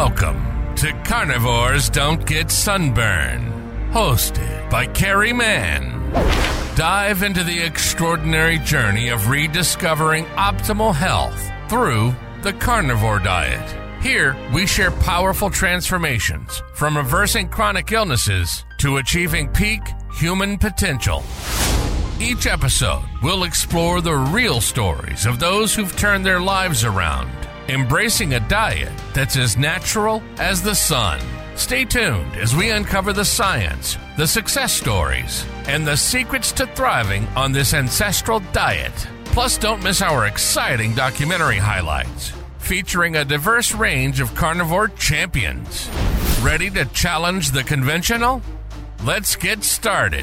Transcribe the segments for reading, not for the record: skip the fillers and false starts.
Welcome to Carnivores Don't Get Sunburn, hosted by Carrie Mann. Dive into the extraordinary journey of rediscovering optimal health through the carnivore diet. Here, we share powerful transformations from reversing chronic illnesses to achieving peak human potential. Each episode will explore the real stories of those who've turned their lives around, embracing a diet that's as natural as the sun. Stay tuned as we uncover the science, the success stories, and the secrets to thriving on this ancestral diet. Plus, don't miss our exciting documentary highlights, featuring a diverse range of carnivore champions. Ready to challenge the conventional? Let's get started.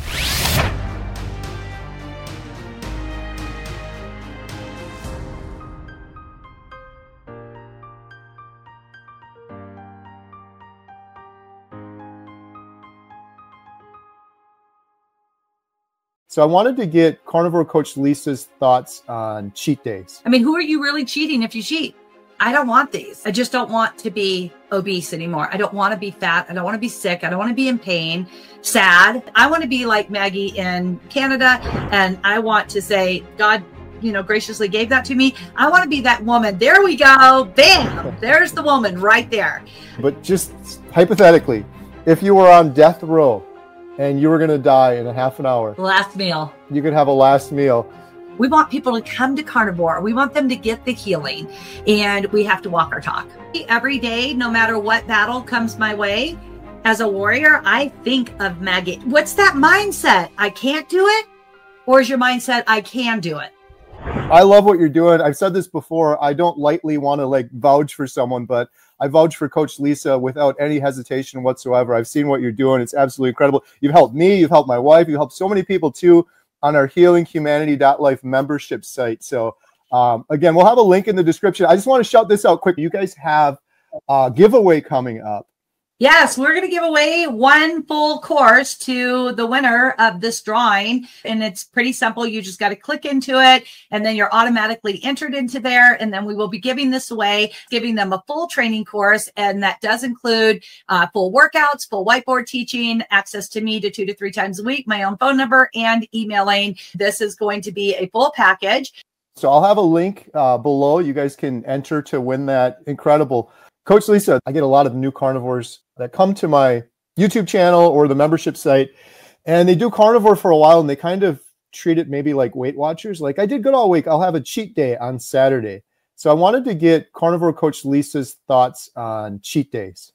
So I wanted to get Carnivore Coach Lisa's thoughts on cheat days. I mean, who are you really cheating if you cheat? I don't want these. I just don't want to be obese anymore. I don't want to be fat. I don't want to be sick. I don't want to be in pain, sad. I want to be like Maggie in Canada. And I want to say, God, graciously gave that to me. I want to be that woman. There we go. Bam. There's the woman right there. But just hypothetically, if you were on death row, and you were going to die in a half an hour. Last meal. You could have a last meal. We want people to come to carnivore. We want them to get the healing, and we have to walk our talk. Every day, no matter what battle comes my way, as a warrior, I think of Maggie. What's that mindset? I can't do it? Or is your mindset, I can do it? I love what you're doing. I've said this before. I don't lightly want to vouch for someone, but I vouch for Coach Lisa without any hesitation whatsoever. I've seen what you're doing. It's absolutely incredible. You've helped me. You've helped my wife. You've helped so many people too on our healinghumanity.life membership site. So again, we'll have a link in the description. I just want to shout this out quick. You guys have a giveaway coming up. Yes, we're going to give away one full course to the winner of this drawing. And it's pretty simple. You just got to click into it, and then you're automatically entered into there. And then we will be giving this away, giving them a full training course. And that does include full workouts, full whiteboard teaching, access to me 2 to 3 times a week, my own phone number, and emailing. This is going to be a full package. So I'll have a link below. You guys can enter to win that. Incredible. Coach Lisa, I get a lot of new carnivores that come to my YouTube channel or the membership site, and they do carnivore for a while, and they kind of treat it maybe like Weight Watchers. Like, I did good all week. I'll have a cheat day on Saturday. So I wanted to get Carnivore Coach Lisa's thoughts on cheat days.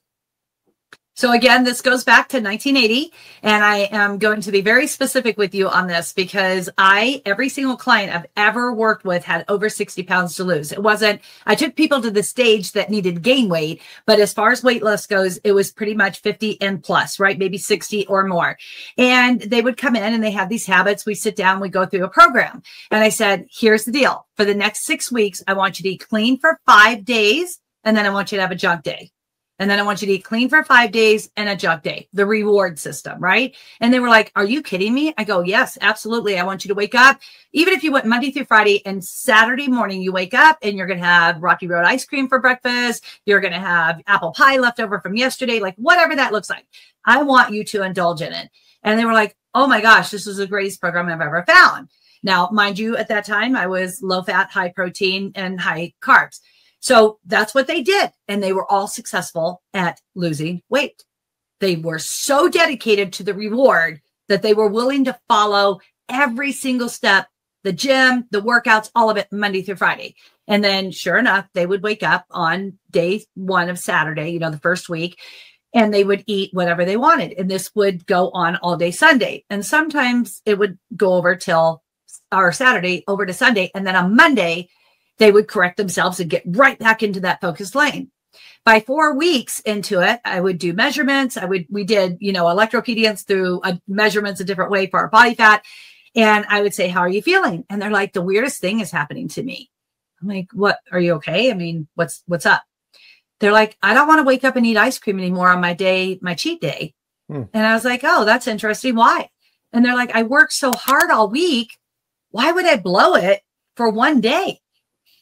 So again, this goes back to 1980, and I am going to be very specific with you on this because every single client I've ever worked with had over 60 pounds to lose. It wasn't, I took people to the stage that needed gain weight, but as far as weight loss goes, it was pretty much 50 and plus, right? Maybe 60 or more. And they would come in and they have these habits. We sit down, we go through a program. And I said, here's the deal. For the next 6 weeks, I want you to eat clean for 5 days, and then I want you to have a junk day. And then I want you to eat clean for 5 days and a junk day, the reward system, right? And they were like, are you kidding me? I go, yes, absolutely. I want you to wake up. Even if you went Monday through Friday and Saturday morning, you wake up and you're going to have Rocky Road ice cream for breakfast. You're going to have apple pie left over from yesterday, like whatever that looks like. I want you to indulge in it. And they were like, oh my gosh, this is the greatest program I've ever found. Now, mind you, at that time, I was low fat, high protein, and high carbs. So that's what they did. And they were all successful at losing weight. They were so dedicated to the reward that they were willing to follow every single step, the gym, the workouts, all of it, Monday through Friday. And then sure enough, they would wake up on day 1 of Saturday, the first week, and they would eat whatever they wanted. And this would go on all day Sunday. And sometimes it would go over till our Saturday over to Sunday. And then on Monday, they would correct themselves and get right back into that focused lane. By 4 weeks into it, I would do measurements. We did, electropedience through measurements a different way for our body fat. And I would say, how are you feeling? And they're like, the weirdest thing is happening to me. I'm like, what? Are you okay? I mean, what's up? They're like, I don't want to wake up and eat ice cream anymore on my cheat day. And I was like, oh, that's interesting. Why? And they're like, I worked so hard all week. Why would I blow it for one day?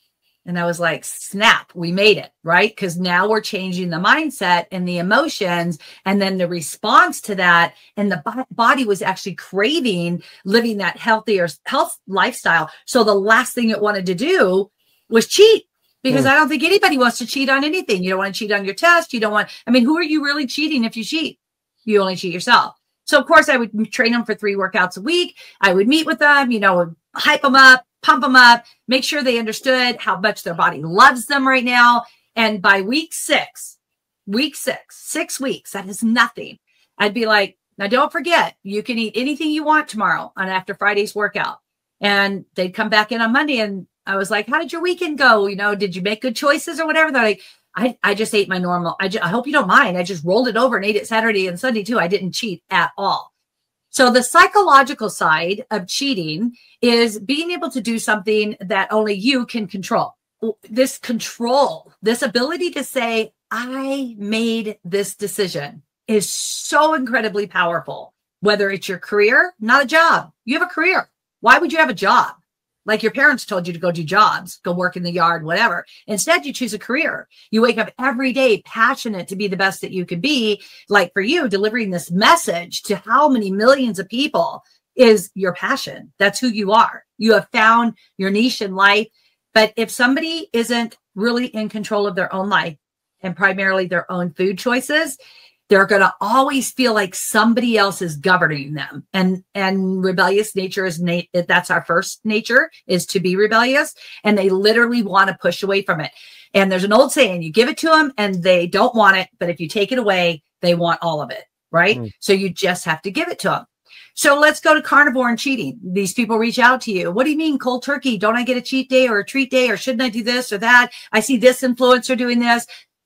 And I was like, snap, we made it, right? Because now we're changing the mindset and the emotions, and then the response to that. And the body was actually craving living that healthier health lifestyle. So the last thing it wanted to do was cheat, because I don't think anybody wants to cheat on anything. You don't want to cheat on your test. You don't want, I mean, who are you really cheating if you cheat? You only cheat yourself. So of course I would train them for 3 workouts a week. I would meet with them, hype them up, pump them up, make sure they understood how much their body loves them right now. And by week 6, 6 weeks, that is nothing. I'd be like, now don't forget, you can eat anything you want tomorrow on after Friday's workout. And they'd come back in on Monday, and I was like, how did your weekend go? Did you make good choices or whatever? They're like, I just ate my normal. I hope you don't mind. I just rolled it over and ate it Saturday and Sunday too. I didn't cheat at all. So the psychological side of cheating is being able to do something that only you can control. This control, this ability to say, I made this decision, is so incredibly powerful. Whether it's your career, not a job. You have a career. Why would you have a job? Like your parents told you to go do jobs, go work in the yard, whatever. Instead, you choose a career. You wake up every day passionate to be the best that you can be. Like for you, delivering this message to how many millions of people is your passion. That's who you are. You have found your niche in life. But if somebody isn't really in control of their own life and primarily their own food choices, they're going to always feel like somebody else is governing them. And rebellious nature is that's our first nature, is to be rebellious. And they literally want to push away from it. And there's an old saying, you give it to them and they don't want it. But if you take it away, they want all of it. Right. So you just have to give it to them. So let's go to carnivore and cheating. These people reach out to you. What do you mean cold turkey? Don't I get a cheat day or a treat day? Or shouldn't I do this or that? I see this influencer doing this.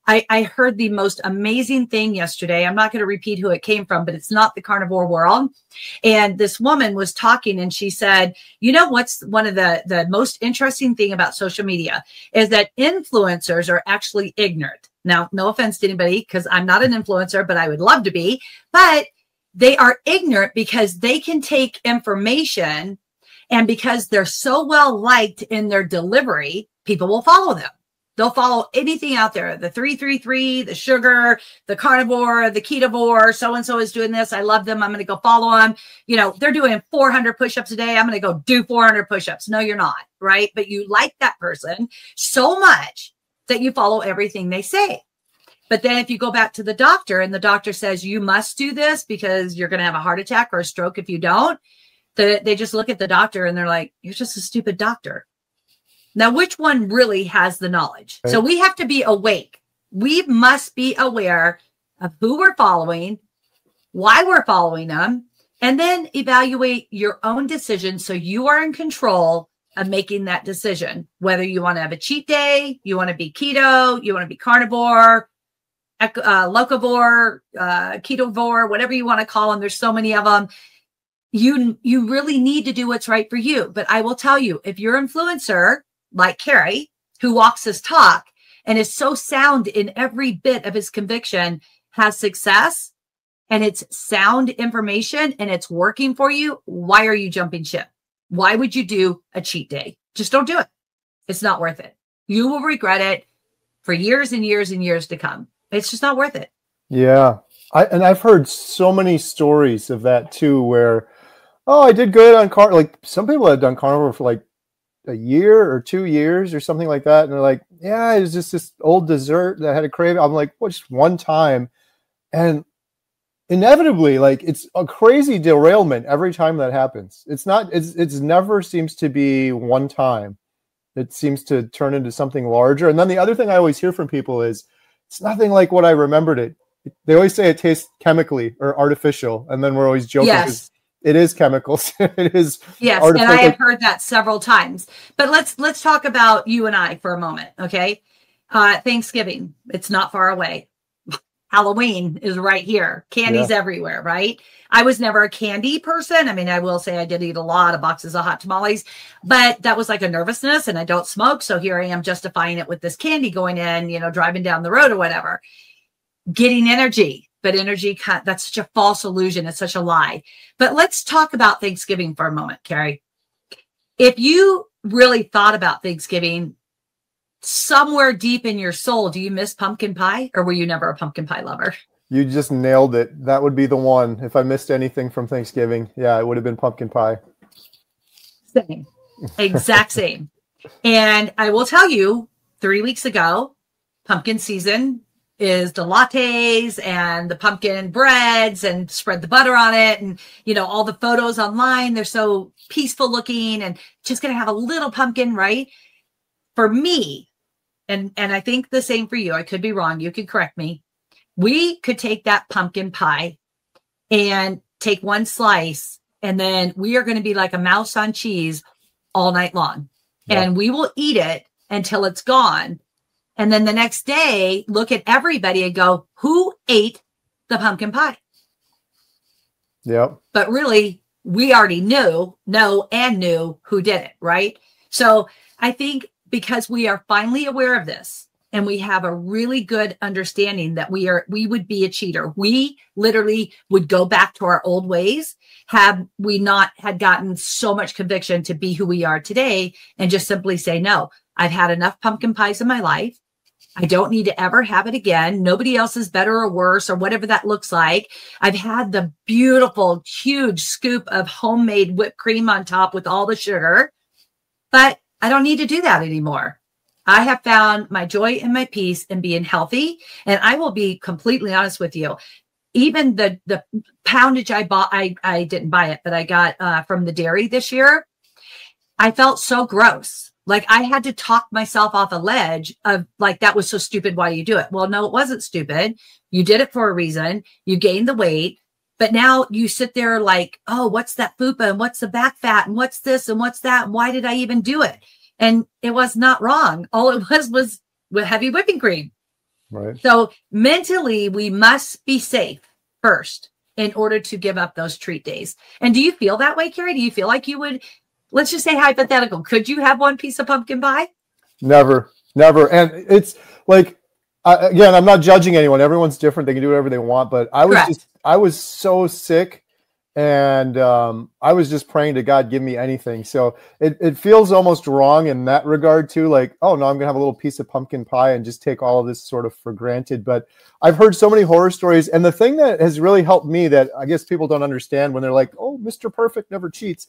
I heard the most amazing thing yesterday. I'm not going to repeat who it came from, but it's not the carnivore world. And this woman was talking and she said, what's one of the most interesting thing about social media is that influencers are actually ignorant. Now, no offense to anybody, because I'm not an influencer, but I would love to be. But they are ignorant because they can take information, and because they're so well liked in their delivery, people will follow them. They'll follow anything out there. The 333, the sugar, the carnivore, the ketovore, so-and-so is doing this. I love them. I'm going to go follow them. They're doing 400 push-ups a day. I'm going to go do 400 push-ups. No, you're not. Right. But you like that person so much that you follow everything they say. But then if you go back to the doctor and the doctor says, you must do this because you're going to have a heart attack or a stroke if you don't, they just look at the doctor and they're like, you're just a stupid doctor. Now, which one really has the knowledge? Right. So we have to be awake. We must be aware of who we're following, why we're following them, and then evaluate your own decision so you are in control of making that decision. Whether you want to have a cheat day, you want to be keto, you want to be carnivore, locavore, ketovore, whatever you want to call them. There's so many of them. You really need to do what's right for you. But I will tell you, if you're an influencer, like Carrie, who walks his talk and is so sound in every bit of his conviction, has success, and it's sound information and it's working for you, why are you jumping ship? Why would you do a cheat day? Just don't do it. It's not worth it. You will regret it for years and years and years to come. It's just not worth it. Yeah. I've heard so many stories of that too, where, I did good on carnivore. Like some people have done carnivore for like a year or 2 years or something like that. And they're like, yeah, it was just this old dessert that I had to crave. I'm like, well, just one time. And inevitably, like, it's a crazy derailment every time that happens. It's never seems to be one time. It seems to turn into something larger. And then the other thing I always hear from people is, it's nothing like what I remembered it. They always say it tastes chemically or artificial. And then we're always joking. Yes. It is chemicals. It is. Yes. And I have heard that several times, but let's talk about you and I for a moment. Okay. Thanksgiving, it's not far away. Halloween is right here. Candy's everywhere, right? I was never a candy person. I mean, I will say I did eat a lot of boxes of hot tamales, but that was like a nervousness, and I don't smoke. So here I am justifying it with this candy going in, driving down the road or whatever, getting energy. But energy, that's such a false illusion. It's such a lie. But let's talk about Thanksgiving for a moment, Carrie. If you really thought about Thanksgiving somewhere deep in your soul, do you miss pumpkin pie, or were you never a pumpkin pie lover? You just nailed it. That would be the one. If I missed anything from Thanksgiving, yeah, it would have been pumpkin pie. Same. Exact same. And I will tell you, 3 weeks ago, pumpkin season is the lattes and the pumpkin breads and spread the butter on it. And, you know, all the photos online, they're so peaceful looking and just going to have a little pumpkin, right? For me, and I think the same for you, I could be wrong. You could correct me. We could take that pumpkin pie and take one slice, and then we are going to be like a mouse on cheese all night long. Yeah. And we will eat it until it's gone. And then the next day, look at everybody and go, who ate the pumpkin pie? Yep. But really, we already knew who did it, right? So I think because we are finally aware of this, and we have a really good understanding that we would be a cheater. We literally would go back to our old ways had we not had gotten so much conviction to be who we are today, and just simply say, no, I've had enough pumpkin pies in my life. I don't need to ever have it again. Nobody else is better or worse or whatever that looks like. I've had the beautiful, huge scoop of homemade whipped cream on top with all the sugar, but I don't need to do that anymore. I have found my joy and my peace in being healthy. And I will be completely honest with you. Even the poundage I bought, I didn't buy it, but I got from the dairy this year. I felt so gross. Like I had to talk myself off a ledge of like, that was so stupid. Why do you do it? Well, no, it wasn't stupid. You did it for a reason. You gained the weight. But now you sit there like, oh, what's that fupa and what's the back fat and what's this and what's that? And why did I even do it? And it was not wrong. All it was with heavy whipping cream. Right. So mentally, we must be safe first in order to give up those treat days. And do you feel that way, Carrie? Do you feel like you would, let's just say hypothetical, could you have one piece of pumpkin pie? Never. And it's like, again, I'm not judging anyone. Everyone's different. They can do whatever they want. But I was so sick. And I was just praying to God, give me anything. So it feels almost wrong in that regard too. Like, oh no, I'm gonna have a little piece of pumpkin pie and just take all of this sort of for granted. But I've heard so many horror stories. And the thing that has really helped me that I guess people don't understand when they're like, oh, Mr. Perfect never cheats.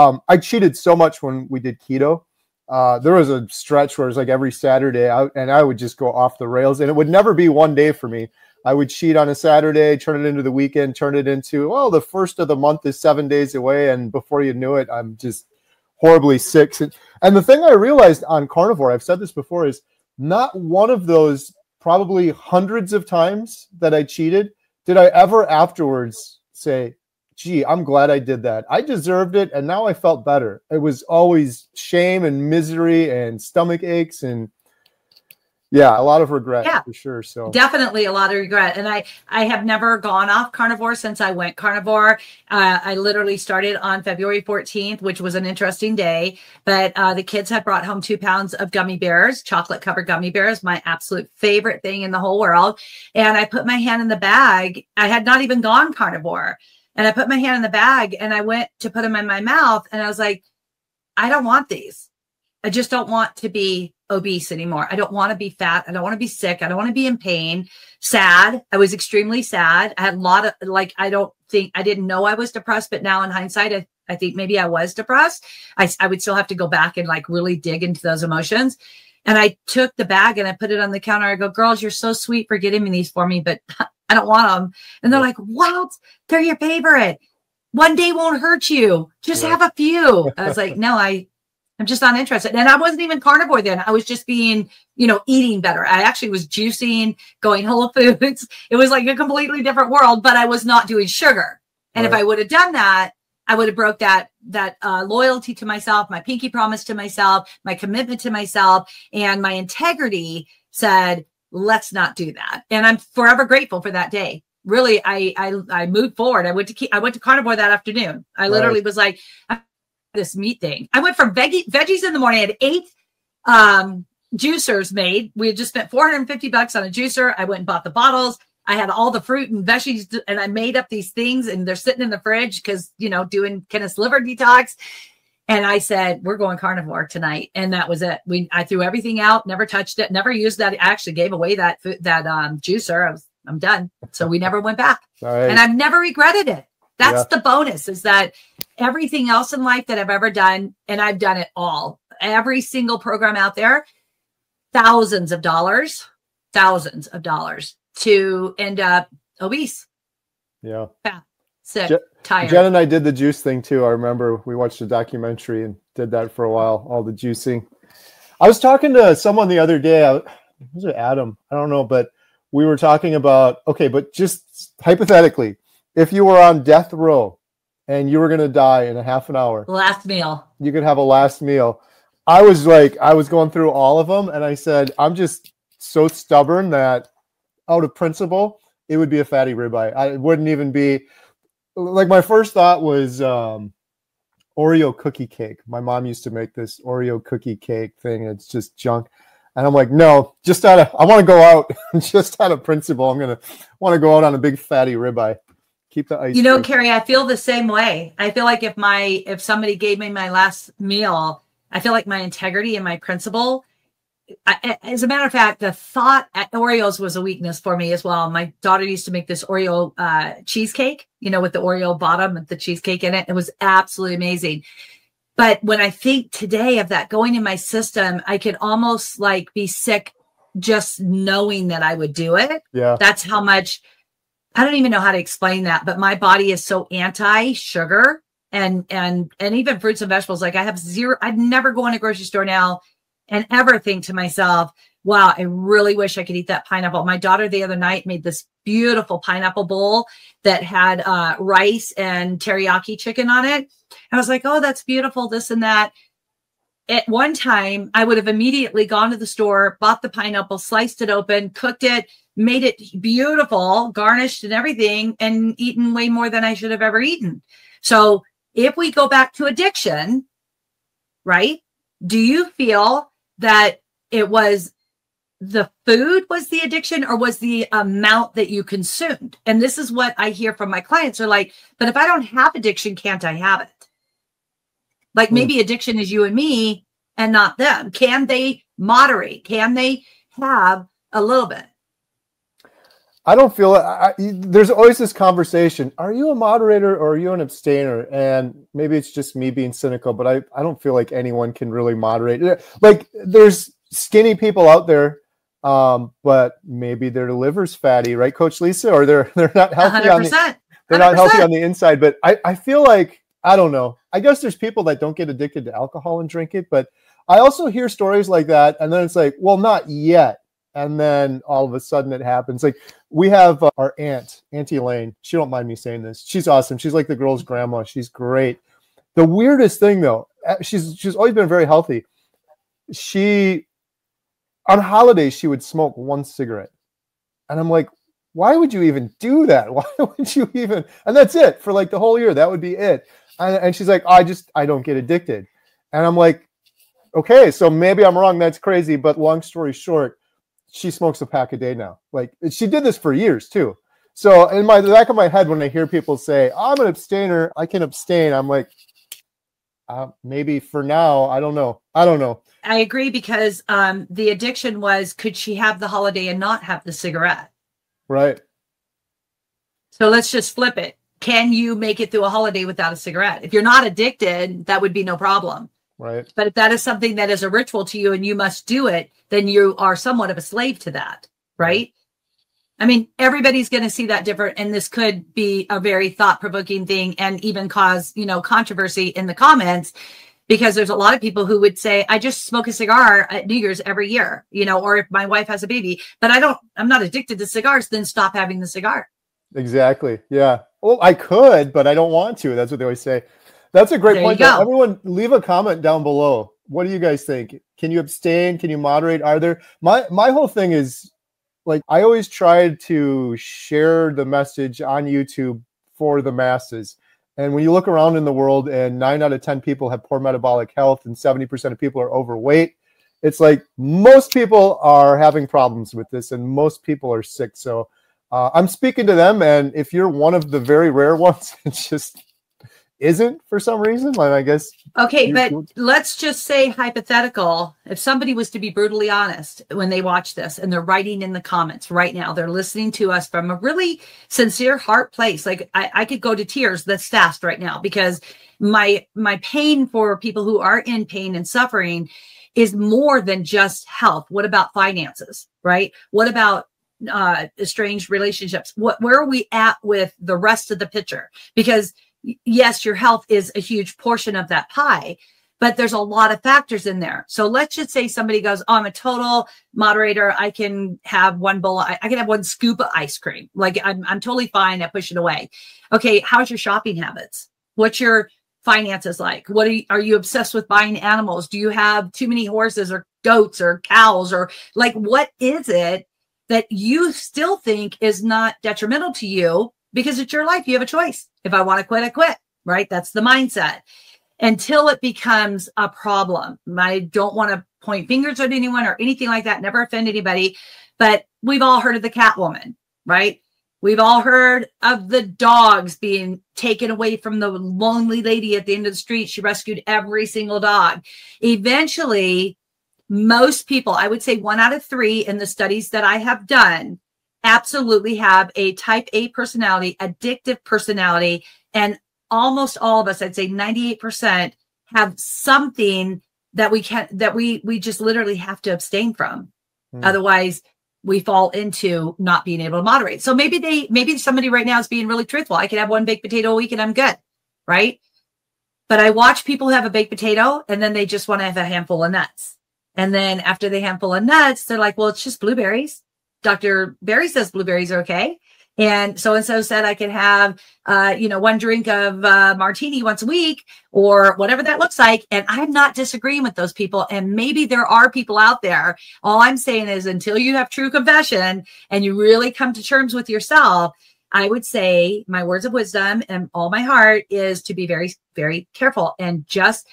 I cheated so much when we did keto. There was a stretch where it was like every Saturday and I would just go off the rails, and it would never be one day for me. I would cheat on a Saturday, turn it into the weekend, turn it into, well, the first of the month is 7 days away. And before you knew it, I'm just horribly sick. And the thing I realized on carnivore, I've said this before, is not one of those probably hundreds of times that I cheated did I ever afterwards say, gee, I'm glad I did that. I deserved it. And now I felt better. It was always shame and misery and stomach aches and yeah, a lot of regret for sure. So definitely a lot of regret. And I have never gone off carnivore since I went carnivore. I literally started on February 14th, which was an interesting day. But the kids had brought home 2 pounds of gummy bears, chocolate covered gummy bears, my absolute favorite thing in the whole world. And I put my hand in the bag. I had not even gone carnivore. And I put my hand in the bag and I went to put them in my mouth. And I was like, I don't want these. I just don't want to be obese anymore. I don't want to be fat. I don't want to be sick. I don't want to be in pain. Sad. I was extremely sad. I had a lot of I didn't know I was depressed, but now in hindsight, I think maybe I was depressed. I would still have to go back and like really dig into those emotions. And I took the bag and I put it on the counter. I go, girls, you're so sweet for getting me these for me, but I don't want them. And they're like, what? They're your favorite. One day won't hurt you. Just have a few. I was like, no, I'm just not interested. And I wasn't even carnivore then. I was just being, eating better. I actually was juicing, going Whole Foods. It was like a completely different world, but I was not doing sugar. And if I would have done that, I would have broke that loyalty to myself, my pinky promise to myself, my commitment to myself, and my integrity said, let's not do that. And I'm forever grateful for that day. Really, I moved forward. I went to carnivore that afternoon. I literally was like, this meat thing. I went from veggies in the morning. I had 8 juicers made. We had just spent $450 on a juicer. I went and bought the bottles. I had all the fruit and veggies, and I made up these things, and they're sitting in the fridge because, doing Kenneth's liver detox. And I said, we're going carnivore tonight. And that was it. I threw everything out, never touched it, never used that. I actually gave away that juicer. I'm done. So we never went back. Nice. And I've never regretted it. That's the bonus, is that everything else in life that I've ever done, and I've done it all, every single program out there, thousands of dollars to end up obese. Yeah. Sick, tired. Jen and I did the juice thing too. I remember we watched a documentary and did that for a while, all the juicing. I was talking to someone the other day. Was it Adam? I don't know, but we were talking about, okay, but just hypothetically, if you were on death row and you were going to die in a half an hour. Last meal. You could have a last meal. I was going through all of them, and I said, I'm just so stubborn that out of principle, it would be a fatty ribeye. I wouldn't even be, like, my first thought was Oreo cookie cake. My mom used to make this Oreo cookie cake thing. It's just junk. And I'm like, no, I want to go out just out of principle. I'm going to want to go out on a big fatty ribeye. Keep the ice. You know, Carrie, I feel the same way. I feel like if somebody gave me my last meal, I feel like my integrity and my principle. As a matter of fact, the thought at Oreos was a weakness for me as well. My daughter used to make this Oreo cheesecake, with the Oreo bottom and the cheesecake in it. It was absolutely amazing. But when I think today of that going in my system, I could almost like be sick just knowing that I would do it. Yeah. That's how much, I don't even know how to explain that, but my body is so anti-sugar and even fruits and vegetables. Like I'd never go in a grocery store now and ever think to myself, wow, I really wish I could eat that pineapple. My daughter the other night made this beautiful pineapple bowl that had rice and teriyaki chicken on it. I was like, oh, that's beautiful, this and that. At one time, I would have immediately gone to the store, bought the pineapple, sliced it open, cooked it, made it beautiful, garnished and everything, and eaten way more than I should have ever eaten. So if we go back to addiction, right? Do you feel that it was the food was the addiction, or was the amount that you consumed? And this is what I hear from my clients are like, but if I don't have addiction, can't I have it? Like maybe addiction is you and me and not them. Can they moderate? Can they have a little bit? I don't feel it. There's always this conversation. Are you a moderator or are you an abstainer? And maybe it's just me being cynical, but I don't feel like anyone can really moderate. Like there's skinny people out there, but maybe their liver's fatty, right, Coach Lisa? Or they're not healthy 100%. They're not healthy on the inside. But I feel like, I don't know. I guess there's people that don't get addicted to alcohol and drink it, but I also hear stories like that. And then it's like, well, not yet. And then all of a sudden it happens. Like we have our Auntie Elaine. She don't mind me saying this. She's awesome. She's like the girl's grandma. She's great. The weirdest thing though, she's always been very healthy. On holidays, she would smoke one cigarette. And I'm like, why would you even do that? Why would you even? And that's it for like the whole year. That would be it. And she's like, I don't get addicted. And I'm like, okay, so maybe I'm wrong. That's crazy. But long story short, she smokes a pack a day now. Like she did this for years too. So in the back of my head, when I hear people say, I'm an abstainer, I can abstain. I'm like, maybe for now, I don't know. I agree, because the addiction was, could she have the holiday and not have the cigarette? Right. So let's just flip it. Can you make it through a holiday without a cigarette? If you're not addicted, that would be no problem. Right. But if that is something that is a ritual to you and you must do it, then you are somewhat of a slave to that. Right. I mean, everybody's going to see that different. And this could be a very thought-provoking thing and even cause, controversy in the comments, because there's a lot of people who would say, I just smoke a cigar at New Year's every year, or if my wife has a baby, but I'm not addicted to cigars, then stop having the cigar. Exactly. Yeah. Well, I could, but I don't want to. That's what they always say. That's a great point. Everyone leave a comment down below. What do you guys think? Can you abstain? Can you moderate? Are there, my whole thing is like, I always try to share the message on YouTube for the masses. And when you look around in the world and 9 out of 10 people have poor metabolic health and 70% of people are overweight, it's like most people are having problems with this and most people are sick. So I'm speaking to them. And if you're one of the very rare ones, isn't for some reason. Like, I guess. Okay, but let's just say hypothetical. If somebody was to be brutally honest when they watch this and they're writing in the comments right now, they're listening to us from a really sincere heart place. Like I could go to tears that's fast right now because my pain for people who are in pain and suffering is more than just health. What about finances, right? What about estranged relationships? Where are we at with the rest of the picture? Because yes, your health is a huge portion of that pie, but there's a lot of factors in there. So let's just say somebody goes, oh, I'm a total moderator. I can have one bowl. I can have one scoop of ice cream. Like I'm totally fine. I push it away. Okay. How's your shopping habits? What's your finances like? What are you obsessed with buying animals? Do you have too many horses or goats or cows or like, what is it that you still think is not detrimental to you? Because it's your life. You have a choice. If I want to quit, I quit, right? That's the mindset until it becomes a problem. I don't want to point fingers at anyone or anything like that. Never offend anybody, but we've all heard of the Catwoman, right? We've all heard of the dogs being taken away from the lonely lady at the end of the street. She rescued every single dog. Eventually, most people, I would say 1 out of 3 in the studies that I have done, absolutely have a type A personality, addictive personality. And almost all of us, I'd say 98%, have something that we just literally have to abstain from. Otherwise, we fall into not being able to moderate. So maybe somebody right now is being really truthful. I can have one baked potato a week and I'm good, right? But I watch people have a baked potato and then they just want to have a handful of nuts. And then after the handful of nuts, they're like, well, it's just blueberries. Dr. Berry says blueberries are okay. And so-and-so said I could have, one drink of martini once a week or whatever that looks like. And I'm not disagreeing with those people. And maybe there are people out there. All I'm saying is until you have true confession and you really come to terms with yourself, I would say my words of wisdom and all my heart is to be very, very careful and just,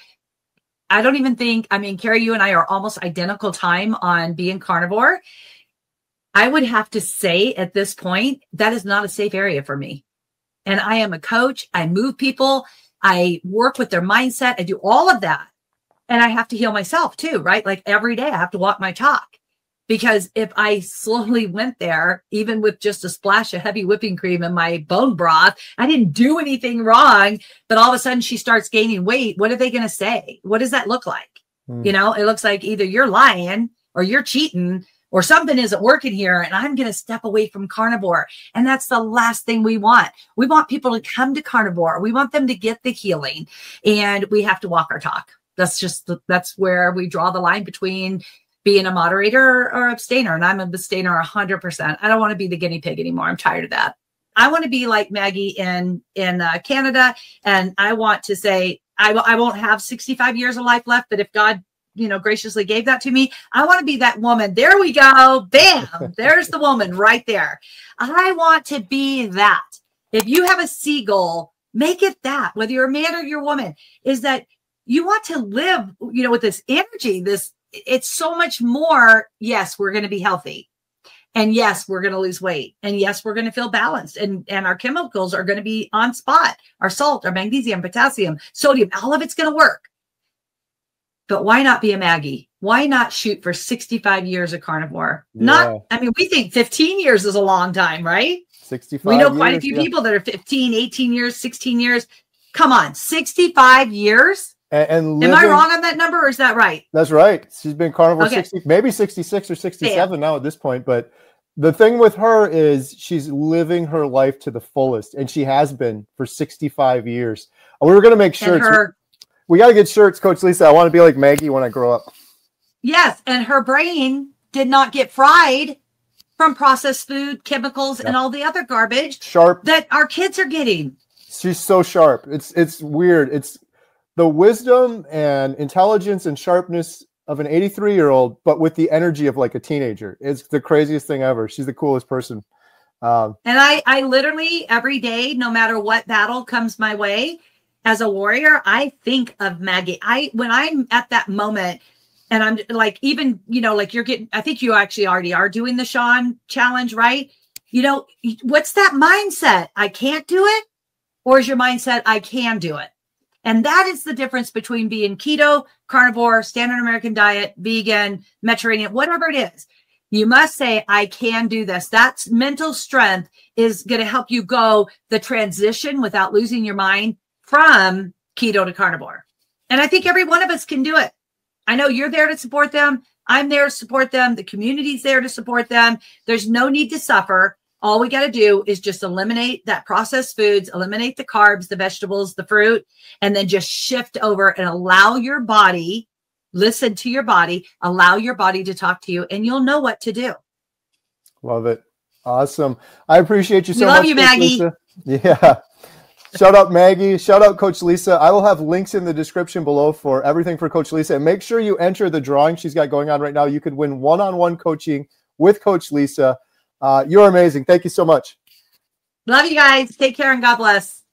I don't even think, Carrie, you and I are almost identical time on being carnivore. I would have to say at this point, that is not a safe area for me. And I am a coach. I move people. I work with their mindset. I do all of that. And I have to heal myself too, right? Like every day I have to walk my talk. Because if I slowly went there, even with just a splash of heavy whipping cream in my bone broth, I didn't do anything wrong. But all of a sudden she starts gaining weight. What are they going to say? What does that look like? It looks like either you're lying or you're cheating or something isn't working here and I'm going to step away from carnivore. And that's the last thing we want. We want people to come to carnivore. We want them to get the healing and we have to walk our talk. That's where we draw the line between being a moderator or abstainer. And I'm an abstainer 100%. I don't want to be the guinea pig anymore. I'm tired of that. I want to be like Maggie in Canada. And I want to say, I won't have 65 years of life left, but if God graciously gave that to me, I want to be that woman. There we go. Bam. There's the woman right there. I want to be that. If you have a seagull, make it that, whether you're a man or you're a woman, is that you want to live, with this energy, it's so much more. Yes, we're going to be healthy. And yes, we're going to lose weight. And yes, we're going to feel balanced. And our chemicals are going to be on spot. Our salt, our magnesium, potassium, sodium, all of it's going to work. But why not be a Maggie? Why not shoot for 65 years of carnivore? Yeah. We think 15 years is a long time, right? 65 We know quite a few people that are 15, 18 years, 16 years. Come on, 65 years? And am I wrong on that number or is that right? That's right. She's been carnivore 60, maybe 66 or 67 now at this point. But the thing with her is she's living her life to the fullest. And she has been for 65 years. We were going to make shirts. We got to get shirts, Coach Lisa. I want to be like Maggie when I grow up. Yes. And her brain did not get fried from processed food, chemicals, and all the other garbage that our kids are getting. She's so sharp. It's weird. It's the wisdom and intelligence and sharpness of an 83-year-old, but with the energy of like a teenager. It's the craziest thing ever. She's the coolest person. And I literally every day, no matter what battle comes my way, as a warrior, I think of Maggie. When I'm at that moment and I'm like, even, like you're getting, I think you actually already are doing the Sean challenge, right? What's that mindset? I can't do it? Or is your mindset, I can do it? And that is the difference between being keto, carnivore, standard American diet, vegan, Mediterranean, whatever it is. You must say, I can do this. That's mental strength is going to help you go the transition without losing your mind from keto to carnivore. And I think every one of us can do it. I know you're there to support them. I'm there to support them. The community's there to support them. There's no need to suffer. All we got to do is just eliminate that processed foods, eliminate the carbs, the vegetables, the fruit, and then just shift over and allow your body, listen to your body, allow your body to talk to you, and you'll know what to do. Love it. Awesome. I appreciate you so much. Love you, Maggie. Lisa. Yeah. Shout out Maggie. Shout out Coach Lisa. I will have links in the description below for everything for Coach Lisa. And make sure you enter the drawing she's got going on right now. You could win one-on-one coaching with Coach Lisa. You're amazing. Thank you so much. Love you guys. Take care and God bless.